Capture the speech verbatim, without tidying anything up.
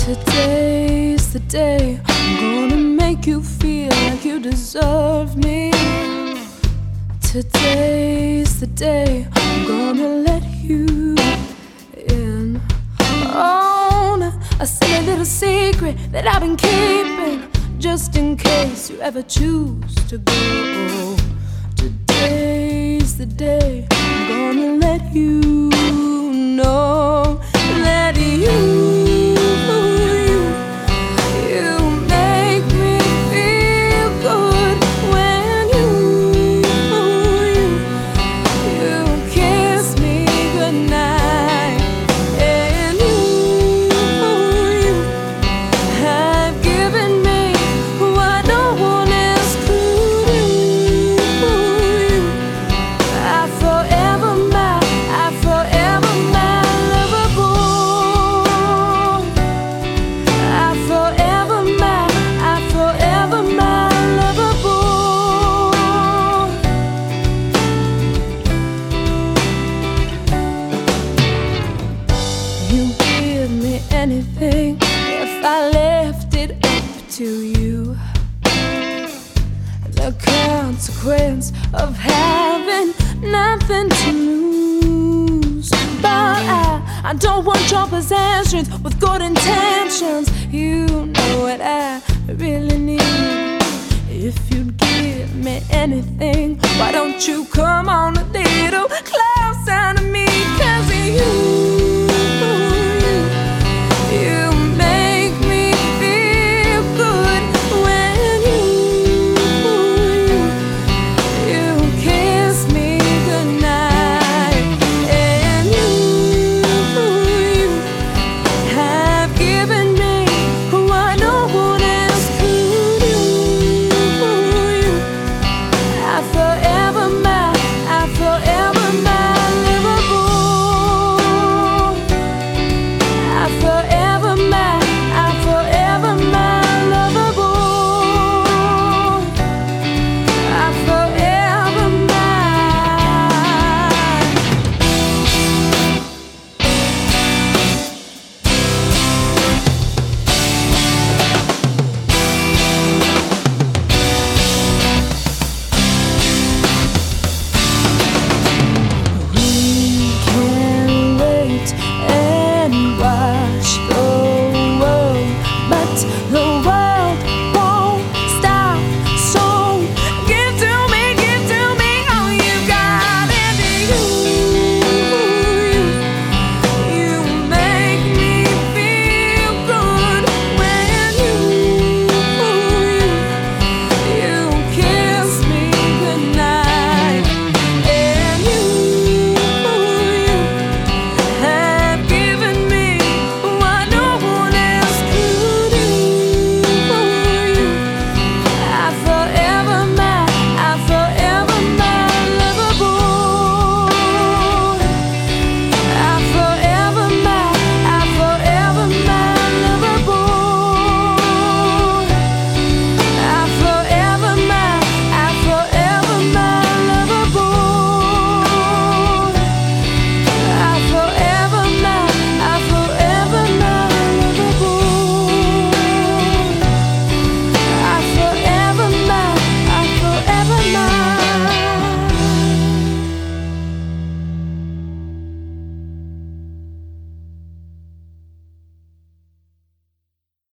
Today's the day I'm gonna make you feel like you deserve me. Today's the day I'm gonna let you in on a silly little secret that I've been keeping, just in case you ever choose to go. Today's the day I'm gonna let you know, let you anything if I left it up to you. The consequence of having nothing to lose. But I, I don't want your possessions with good intentions. You know what I really need. If you'd give me anything, why don't you